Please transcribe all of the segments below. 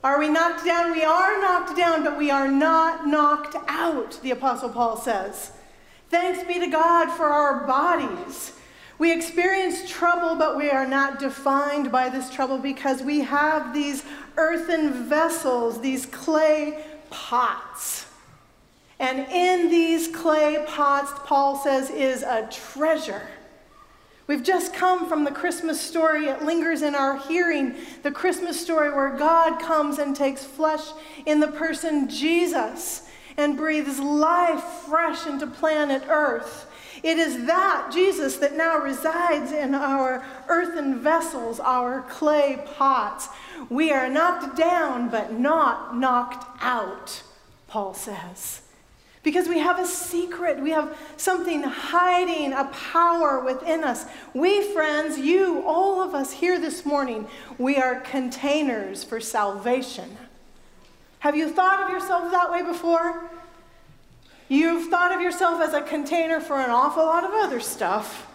Are we knocked down? We are knocked down, but we are not knocked out, the Apostle Paul says. Thanks be to God for our bodies. We experience trouble, but we are not defined by this trouble because we have these earthen vessels, these clay pots. And in these clay pots, Paul says, is a treasure. We've just come from the Christmas story. It lingers in our hearing. The Christmas story where God comes and takes flesh in the person Jesus and breathes life fresh into planet Earth. It is that Jesus that now resides in our earthen vessels, our clay pots. We are knocked down, but not knocked out, Paul says. Because we have a secret. We have something hiding, a power within us. We, friends, you, all of us here this morning, we are containers for salvation. Have you thought of yourself that way before? You've thought of yourself as a container for an awful lot of other stuff.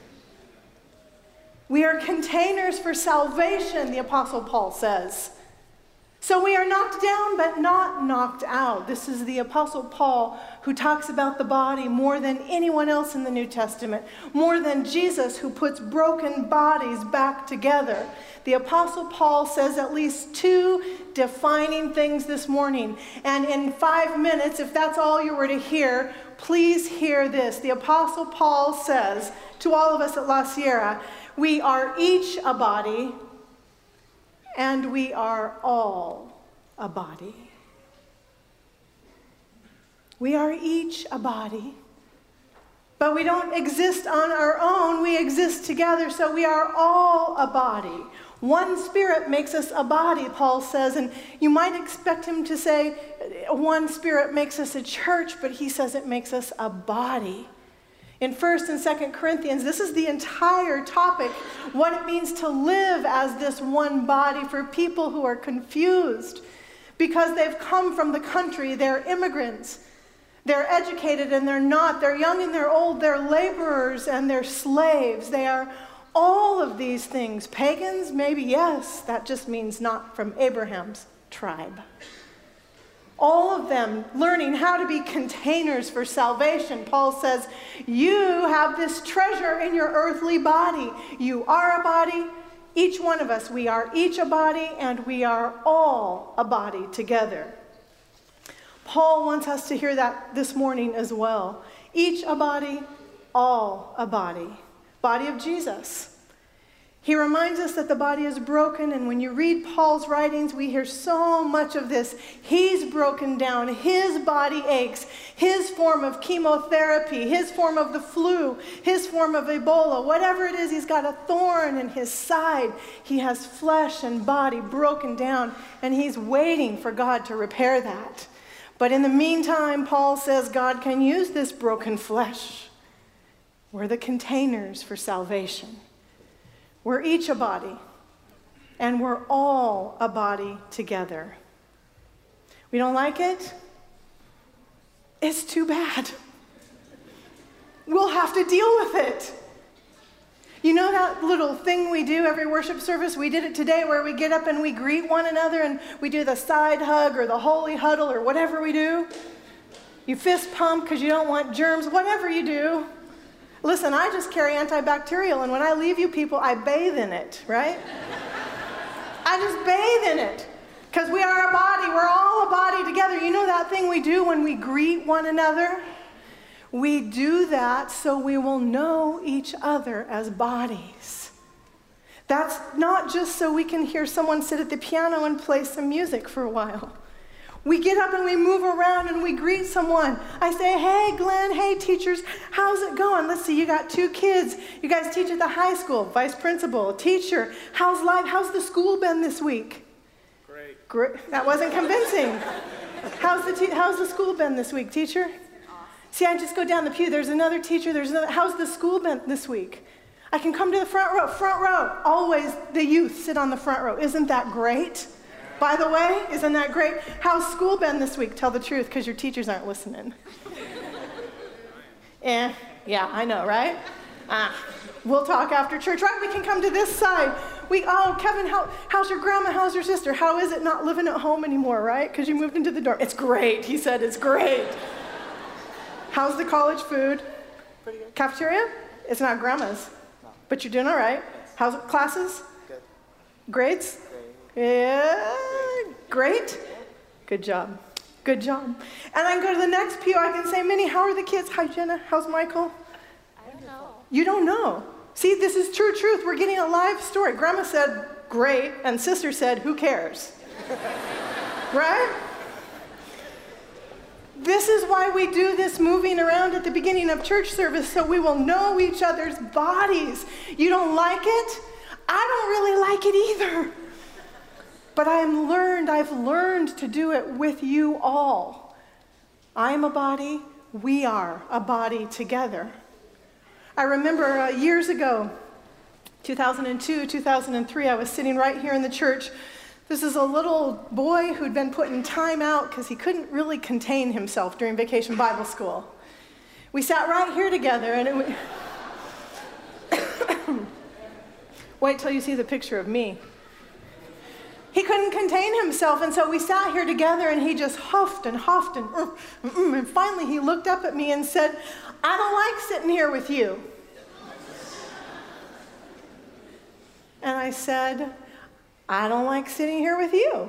We are containers for salvation, the Apostle Paul says. So we are knocked down, but not knocked out. This is the Apostle Paul who talks about the body more than anyone else in the New Testament, more than Jesus who puts broken bodies back together. The Apostle Paul says at least two defining things this morning. And in 5 minutes, if that's all you were to hear, please hear this. The Apostle Paul says to all of us at La Sierra, we are each a body, and we are all a body. We are each a body. But we don't exist on our own. We exist together, so we are all a body. One Spirit makes us a body, Paul says, and you might expect him to say one Spirit makes us a church, but he says it makes us a body. In 1 and 2 Corinthians, this is the entire topic, what it means to live as this one body for people who are confused because they've come from the country, they're immigrants, they're educated and they're not, they're young and they're old, they're laborers and they're slaves, they are all of these things. Pagans, maybe yes, that just means not from Abraham's tribe. All of them learning how to be containers for salvation. Paul says, you have this treasure in your earthly body. You are a body. Each one of us, we are each a body, and we are all a body together. Paul wants us to hear that this morning as well. Each a body, all a body. Body of Jesus. He reminds us that the body is broken, and when you read Paul's writings, we hear so much of this. He's broken down. His body aches. His form of chemotherapy, his form of the flu, his form of Ebola, whatever it is, he's got a thorn in his side. He has flesh and body broken down, and he's waiting for God to repair that. But in the meantime, Paul says God can use this broken flesh. We're the containers for salvation. We're each a body, and we're all a body together. We don't like it? It's too bad. We'll have to deal with it. You know that little thing we do every worship service? We did it today where we get up and we greet one another and we do the side hug or the holy huddle or whatever we do. You fist pump because you don't want germs, whatever you do. Listen, I just carry antibacterial, and when I leave you people, I bathe in it, right? I just bathe in it, because we are a body. We're all a body together. You know that thing we do when we greet one another? We do that so we will know each other as bodies. That's not just so we can hear someone sit at the piano and play some music for a while. We get up and we move around and we greet someone. I say, hey, Glenn, hey, teachers, how's it going? Let's see, you got 2 kids. You guys teach at the high school, vice principal, teacher. How's life? How's the school been this week? Great. That wasn't convincing. How's the school been this week, teacher? Awesome. See, I just go down the pew. There's another teacher. How's the school been this week? I can come to the front row. Front row. Always the youth sit on the front row. Isn't that great? By the way, isn't that great? How's school been this week? Tell the truth, because your teachers aren't listening. Yeah, I know, right? We'll talk after church, right? We can come to this side. Kevin, how's your grandma? How's your sister? How is it not living at home anymore, right? Because you moved into the dorm. It's great, he said, it's great. How's the college food? Pretty good. Cafeteria? It's not grandma's, No. but you're doing all right. How's classes? Good. Grades? Great. Yeah, great. Good job. Good job. And I can go to the next pew. I can say, Minnie, how are the kids? Hi, Jenna. How's Michael? I don't know. You don't know. See, this is true truth. We're getting a live story. Grandma said, great, and sister said, who cares? Right? This is why we do this moving around at the beginning of church service, so we will know each other's bodies. You don't like it? I don't really like it either. But I've learned to do it with you all. I'm a body, we are a body together. I remember years ago, 2002, 2003, I was sitting right here in the church. This is a little boy who'd been put in time out because he couldn't really contain himself during Vacation Bible School. We sat right here together, and wait till you see the picture of me. He couldn't contain himself, and so we sat here together, and he just huffed and huffed, and finally he looked up at me and said, I don't like sitting here with you. And I said, I don't like sitting here with you.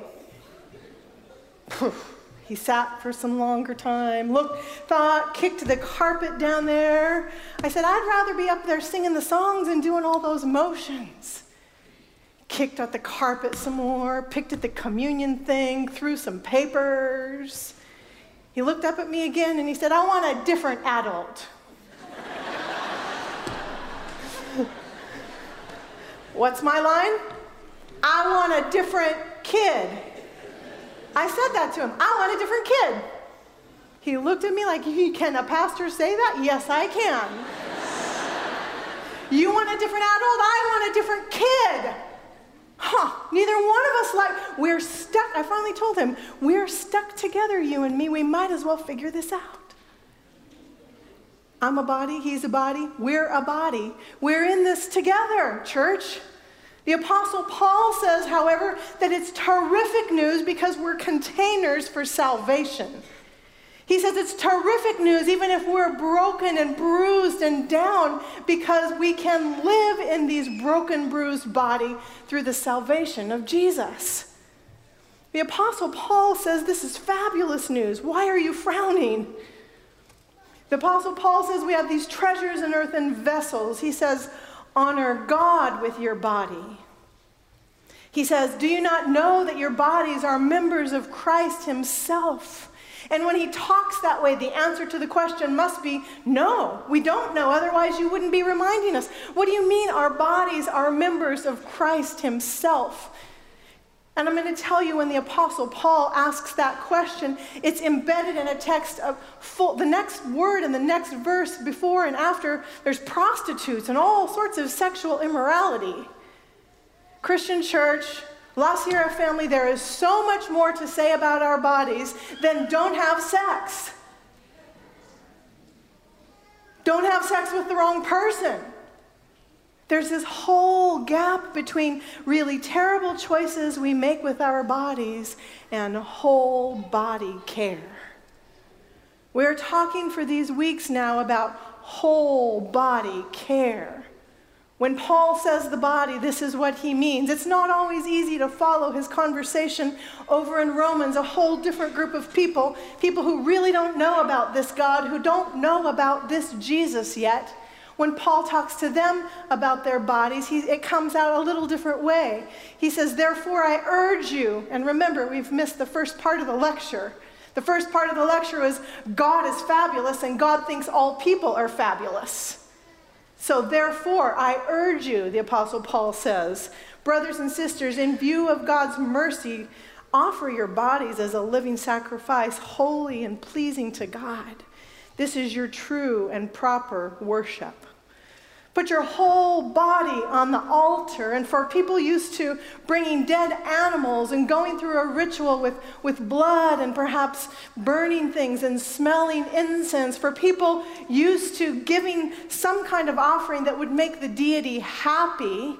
He sat for some longer time, thought, kicked the carpet down there. I said, I'd rather be up there singing the songs and doing all those motions. Kicked at the carpet some more, picked at the communion thing, threw some papers. He looked up at me again and he said, I want a different adult. What's my line? I want a different kid. I said that to him. I want a different kid. He looked at me like, can a pastor say that? Yes, I can. You want a different adult? I want a different kid. Neither one of us we're stuck. I finally told him, we're stuck together, you and me. We might as well figure this out. I'm a body, he's a body, we're a body. We're in this together, church. The Apostle Paul says, however, that it's terrific news because we're containers for salvation. He says it's terrific news even if we're broken and bruised and down, because we can live in these broken, bruised body through the salvation of Jesus. The Apostle Paul says this is fabulous news. Why are you frowning? The Apostle Paul says we have these treasures in earthen vessels. He says, honor God with your body. He says, do you not know that your bodies are members of Christ himself? And when he talks that way, the answer to the question must be, no, we don't know. Otherwise, you wouldn't be reminding us. What do you mean our bodies are members of Christ himself? And I'm going to tell you, when the Apostle Paul asks that question, it's embedded in a text of the next word and the next verse before and after, there's prostitutes and all sorts of sexual immorality. Christian church, La Sierra family, there is so much more to say about our bodies than don't have sex. Don't have sex with the wrong person. There's this whole gap between really terrible choices we make with our bodies and whole body care. We're talking for these weeks now about whole body care. When Paul says the body, this is what he means. It's not always easy to follow his conversation over in Romans, a whole different group of people who really don't know about this God, who don't know about this Jesus yet. When Paul talks to them about their bodies, it comes out a little different way. He says, therefore I urge you, and remember, we've missed the first part of the lecture. The first part of the lecture is God is fabulous and God thinks all people are fabulous. So therefore, I urge you, the Apostle Paul says, brothers and sisters, in view of God's mercy, offer your bodies as a living sacrifice, holy and pleasing to God. This is your true and proper worship. Put your whole body on the altar. And for people used to bringing dead animals and going through a ritual with blood and perhaps burning things and smelling incense, for people used to giving some kind of offering that would make the deity happy,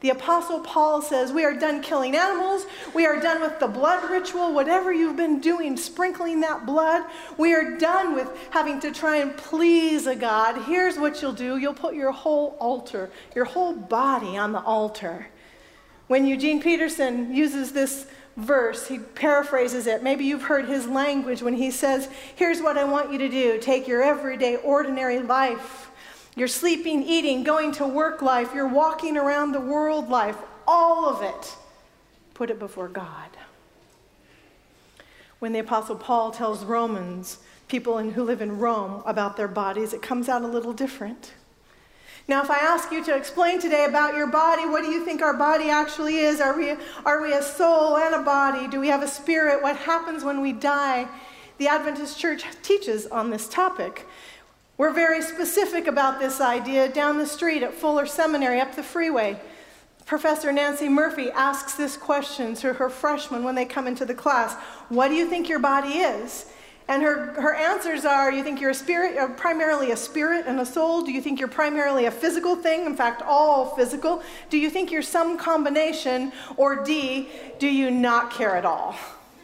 The Apostle Paul says, we are done killing animals. We are done with the blood ritual, whatever you've been doing, sprinkling that blood. We are done with having to try and please a God. Here's what you'll do. You'll put your whole altar, your whole body on the altar. When Eugene Peterson uses this verse, he paraphrases it. Maybe you've heard his language when he says, here's what I want you to do. Take your everyday, ordinary life, your sleeping, eating, going to work life, your walking around the world life, all of it. Put it before God. When the Apostle Paul tells Romans, people who live in Rome, about their bodies, it comes out a little different. Now, if I ask you to explain today about your body, what do you think our body actually is? Are we a soul and a body? Do we have a spirit? What happens when we die? The Adventist Church teaches on this topic. We're very specific about this idea. Down the street at Fuller Seminary, up the freeway, Professor Nancy Murphy asks this question to her freshmen when they come into the class. What do you think your body is? And her answers are, you think you're a spirit, primarily a spirit and a soul? Do you think you're primarily a physical thing? In fact, all physical. Do you think you're some combination? Or D, do you not care at all?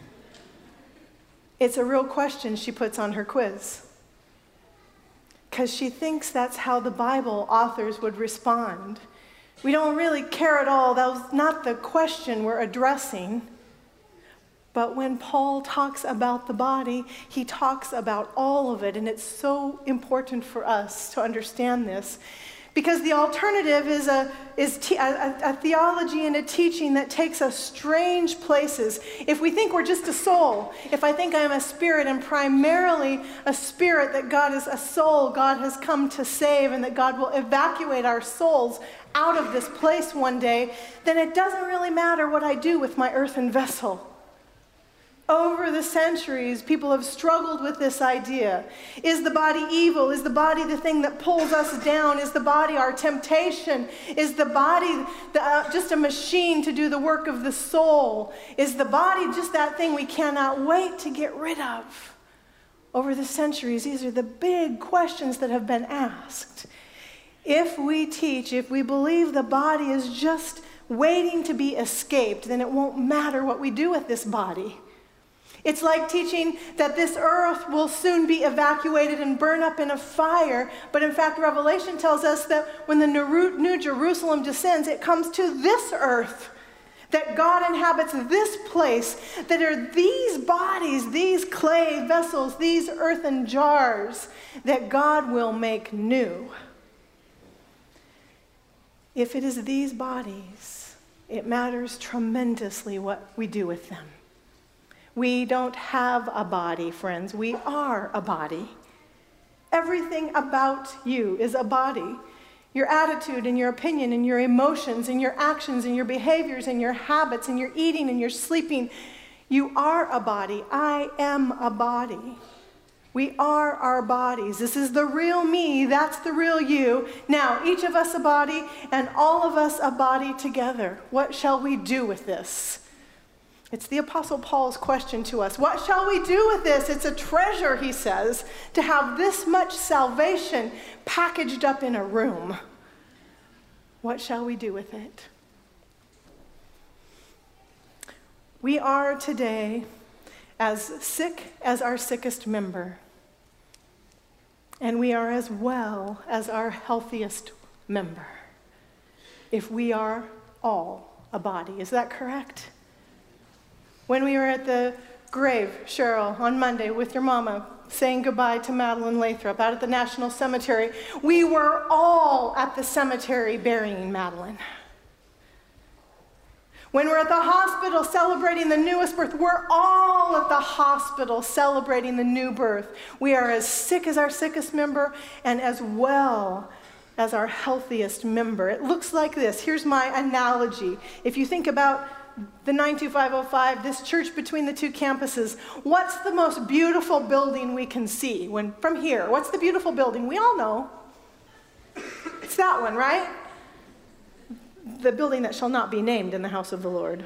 It's a real question she puts on her quiz. Because she thinks that's how the Bible authors would respond. We don't really care at all. That was not the question we're addressing. But when Paul talks about the body, he talks about all of it. And it's so important for us to understand this. Because the alternative is a theology and a teaching that takes us strange places. If we think we're just a soul, if I think I'm a spirit and primarily a spirit, that God is a soul, God has come to save, and that God will evacuate our souls out of this place one day, then it doesn't really matter what I do with my earthen vessel. Over the centuries, people have struggled with this idea. Is the body evil? Is the body the thing that pulls us down? Is the body our temptation? Is the body just a machine to do the work of the soul? Is the body just that thing we cannot wait to get rid of? Over the centuries, these are the big questions that have been asked. If we believe the body is just waiting to be escaped, then it won't matter what we do with this body. It's like teaching that this earth will soon be evacuated and burn up in a fire. But in fact, Revelation tells us that when the New Jerusalem descends, it comes to this earth. That God inhabits this place. That are these bodies, these clay vessels, these earthen jars that God will make new. If it is these bodies, it matters tremendously what we do with them. We don't have a body, friends. We are a body. Everything about you is a body. Your attitude and your opinion and your emotions and your actions and your behaviors and your habits and your eating and your sleeping. You are a body. I am a body. We are our bodies. This is the real me. That's the real you. Now, each of us a body and all of us a body together. What shall we do with this? It's the Apostle Paul's question to us. What shall we do with this? It's a treasure, he says, to have this much salvation packaged up in a room. What shall we do with it? We are today as sick as our sickest member, and we are as well as our healthiest member, if we are all a body. Is that correct? When we were at the grave, Cheryl, on Monday with your mama, saying goodbye to Madeline Lathrop out at the National Cemetery, we were all at the cemetery burying Madeline. When we're at the hospital celebrating the newest birth, we're all at the hospital celebrating the new birth. We are as sick as our sickest member and as well as our healthiest member. It looks like this. Here's my analogy. If you think about the 92505, this church between the two campuses, what's the most beautiful building we can see from here? What's the beautiful building? We all know. It's that one, right? The building that shall not be named in the house of the Lord.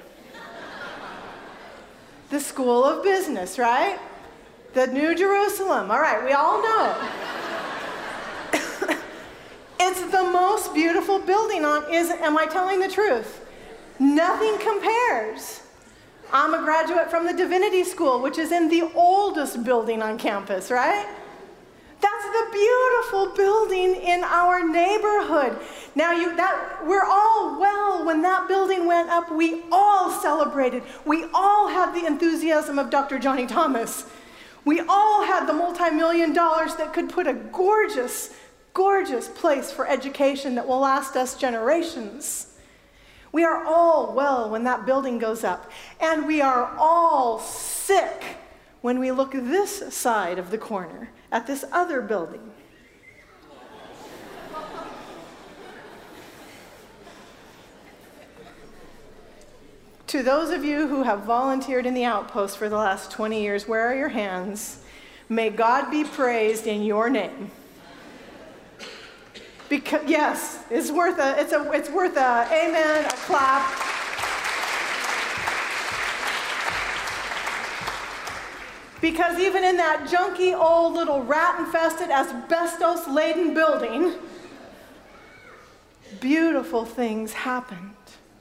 The School of Business, right? The New Jerusalem. All right, we all know. it's the most beautiful building am I telling the truth? Nothing compares. I'm a graduate from the Divinity School, which is in the oldest building on campus, right? That's the beautiful building in our neighborhood. Now, we're all when that building went up, we all celebrated. We all had the enthusiasm of Dr. Johnny Thomas. We all had the multi-million dollars that could put a gorgeous, gorgeous place for education that will last us generations. We are all well when that building goes up, and we are all sick when we look this side of the corner at this other building. To those of you who have volunteered in the Outpost for the last 20 years, where are your hands? May God be praised in your name. Because, yes, it's worth a amen, a clap. Because even in that junky old little rat-infested, asbestos-laden building, beautiful things happened.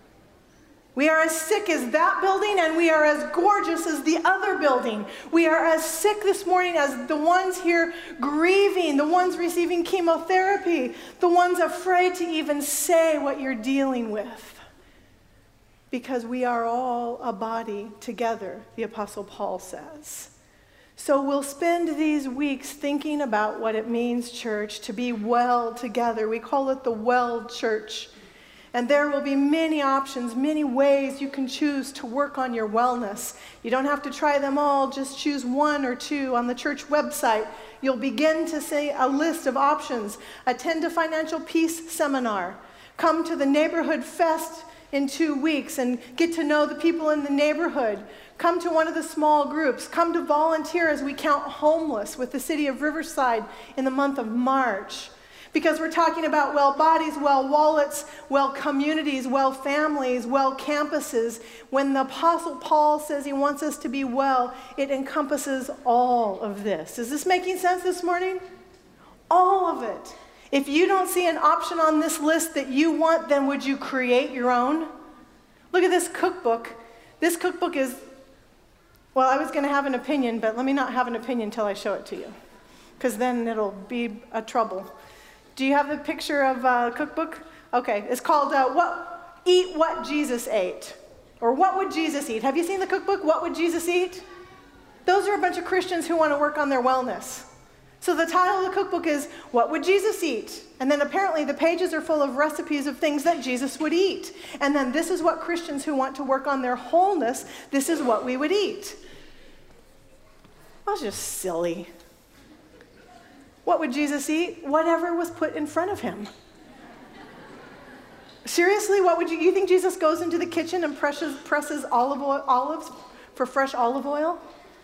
We are as sick as that building, and we are as gorgeous as the other building. We are as sick this morning as the ones here grieving, the ones receiving chemotherapy, the ones afraid to even say what you're dealing with. Because we are all a body together, the Apostle Paul says. So we'll spend these weeks thinking about what it means, church, to be well together. We call it the Well Church. And there will be many options, many ways you can choose to work on your wellness. You don't have to try them all, just choose one or two. On the church website, you'll begin to see a list of options. Attend a Financial Peace seminar. Come to the Neighborhood Fest in 2 weeks and get to know the people in the neighborhood. Come to one of the small groups. Come to volunteer as we count homeless with the city of Riverside in the month of March. Because we're talking about well bodies, well wallets, well communities, well families, well campuses. When the Apostle Paul says he wants us to be well, it encompasses all of this. Is this making sense this morning? All of it. If you don't see an option on this list that you want, then would you create your own? Look at this cookbook. This cookbook is, well, I was going to have an opinion, but let me not have an opinion until I show it to you, because then it'll be a trouble. Do you have the picture of a cookbook? Okay, it's called Eat What Jesus Ate, or What Would Jesus Eat? Have you seen the cookbook, What Would Jesus Eat? Those are a bunch of Christians who want to work on their wellness. So the title of the cookbook is, What Would Jesus Eat? And then apparently the pages are full of recipes of things that Jesus would eat. And then this is what Christians who want to work on their wholeness, this is what we would eat. Well, it's just silly. What would Jesus eat? Whatever was put in front of him. Seriously, what would you think Jesus goes into the kitchen and presses olives for fresh olive oil?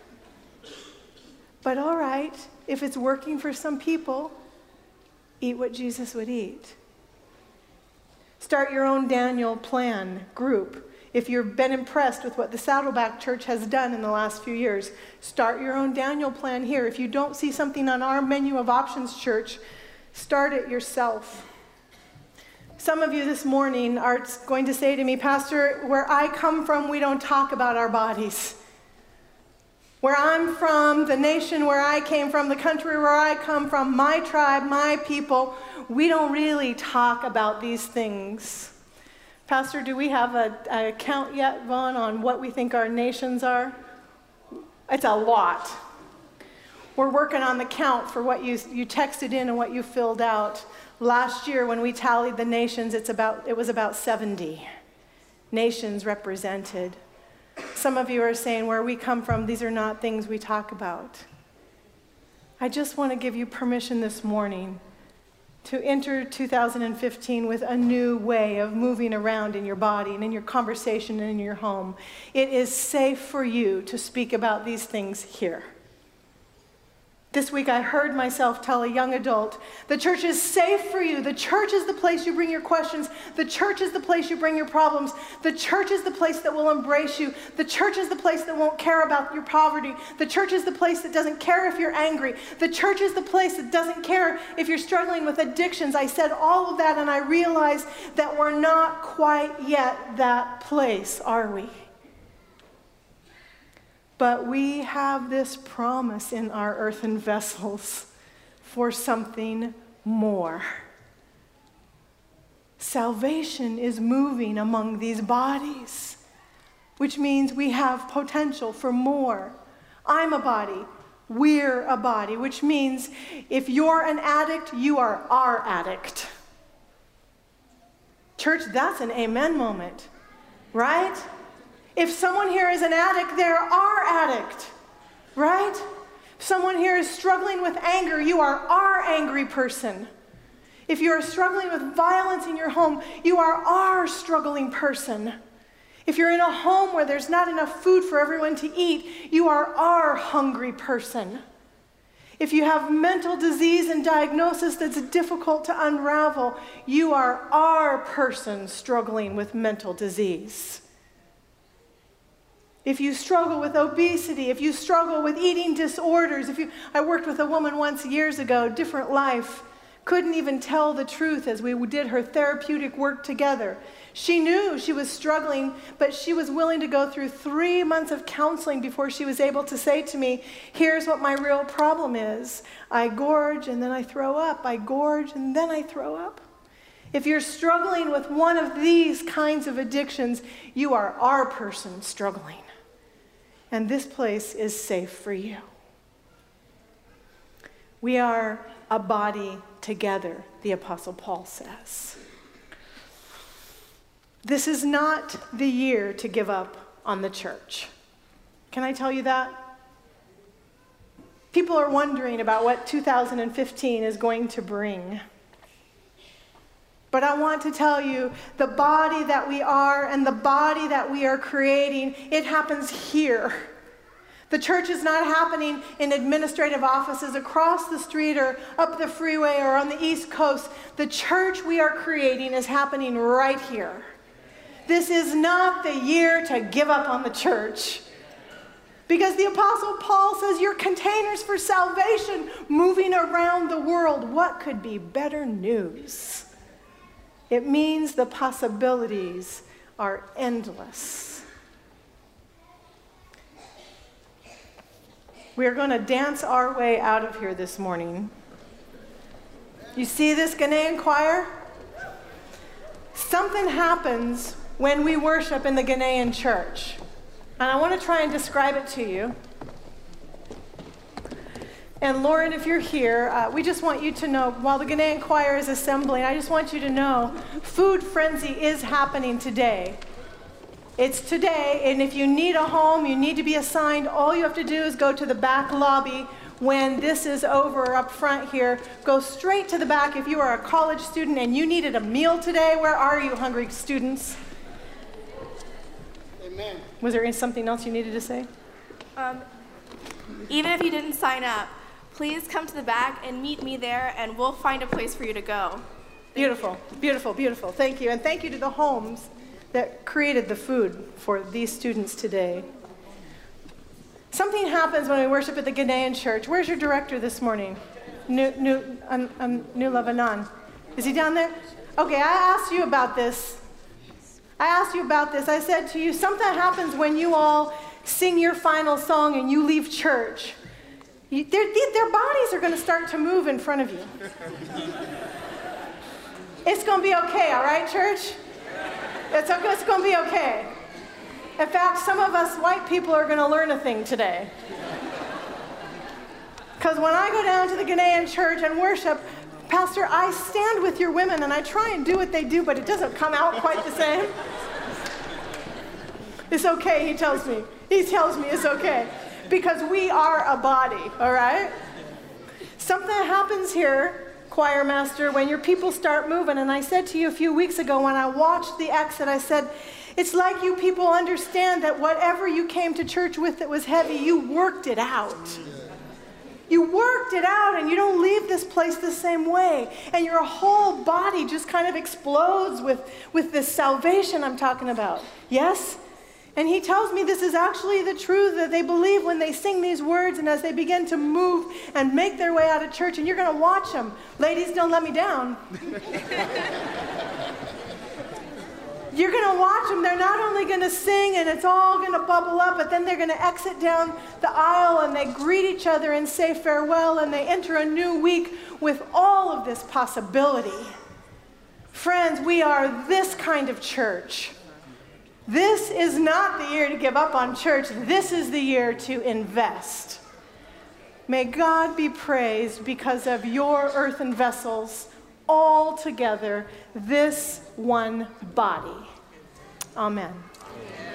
But all right, if it's working for some people, eat what Jesus would eat. Start your own Daniel plan group. If you've been impressed with what the Saddleback Church has done in the last few years, start your own Daniel plan here. If you don't see something on our menu of options, church, start it yourself. Some of you this morning are going to say to me, Pastor, where I come from, we don't talk about our bodies. Where I'm from, the nation where I came from, the country where I come from, my tribe, my people, we don't really talk about these things. Pastor, do we have a count yet, Vaughn, on what we think our nations are? It's a lot. We're working on the count for what you texted in and what you filled out. Last year, when we tallied the nations, it was about 70 nations represented. Some of you are saying, where we come from, these are not things we talk about. I just want to give you permission this morning to enter 2015 with a new way of moving around in your body and in your conversation and in your home. It is safe for you to speak about these things here. This week I heard myself tell a young adult, the church is safe for you. The church is the place you bring your questions. The church is the place you bring your problems. The church is the place that will embrace you. The church is the place that won't care about your poverty. The church is the place that doesn't care if you're angry. The church is the place that doesn't care if you're struggling with addictions. I said all of that, and I realized that we're not quite yet that place, are we? But we have this promise in our earthen vessels for something more. Salvation is moving among these bodies, which means we have potential for more. I'm a body. We're a body, which means if you're an addict, you are our addict. Church, that's an amen moment, right? If someone here is an addict, they're our addict, right? If someone here is struggling with anger, you are our angry person. If you are struggling with violence in your home, you are our struggling person. If you're in a home where there's not enough food for everyone to eat, you are our hungry person. If you have mental disease and diagnosis that's difficult to unravel, you are our person struggling with mental disease. If you struggle with obesity, if you struggle with eating disorders, I worked with a woman once years ago, different life, couldn't even tell the truth as we did her therapeutic work together. She knew she was struggling, but she was willing to go through 3 months of counseling before she was able to say to me, here's what my real problem is. I gorge and then I throw up. I gorge and then I throw up. If you're struggling with one of these kinds of addictions, you are our person struggling. And this place is safe for you. We are a body together, the Apostle Paul says. This is not the year to give up on the church. Can I tell you that? People are wondering about what 2015 is going to bring. But I want to tell you, the body that we are and the body that we are creating, it happens here. The church is not happening in administrative offices across the street or up the freeway or on the East Coast. The church we are creating is happening right here. This is not the year to give up on the church. Because the Apostle Paul says you're containers for salvation moving around the world. What could be better news? It means the possibilities are endless. We are going to dance our way out of here this morning. You see this Ghanaian choir? Something happens when we worship in the Ghanaian church. And I want to try and describe it to you. And Lauren, if you're here, we just want you to know, while the Ghanaian choir is assembling, I just want you to know, Food Frenzy is happening today. It's today, and if you need a home, you need to be assigned, all you have to do is go to the back lobby. When this is over up front here, go straight to the back. If you are a college student and you needed a meal today, where are you, hungry students? Amen. Was there something else you needed to say? Even if you didn't sign up, please come to the back and meet me there, and we'll find a place for you to go. Beautiful, beautiful, beautiful. Thank you. And thank you to the homes that created the food for these students today. Something happens when we worship at the Ghanaian church. Where's your director this morning? Nula Vanan. Is he down there? Okay, I asked you about this. I said to you, something happens when you all sing your final song and you leave church. Their bodies are going to start to move in front of you. It's going to be okay, all right, church? It's going to be okay. In fact, some of us white people are going to learn a thing today. Because when I go down to the Ghanaian church and worship, Pastor, I stand with your women and I try and do what they do, but it doesn't come out quite the same. It's okay, he tells me. He tells me it's okay. Because we are a body, all right? Something happens here, choir master, when your people start moving. And I said to you a few weeks ago when I watched the exit, I said, it's like you people understand that whatever you came to church with that was heavy, you worked it out. You worked it out and you don't leave this place the same way. And your whole body just kind of explodes with this salvation I'm talking about. Yes? And he tells me this is actually the truth that they believe when they sing these words and as they begin to move and make their way out of church. And you're going to watch them. Ladies, don't let me down. You're going to watch them. They're not only going to sing and it's all going to bubble up, but then they're going to exit down the aisle and they greet each other and say farewell and they enter a new week with all of this possibility. Friends, we are this kind of church. This is not the year to give up on church. This is the year to invest. May God be praised because of your earthen vessels all together, this one body. Amen.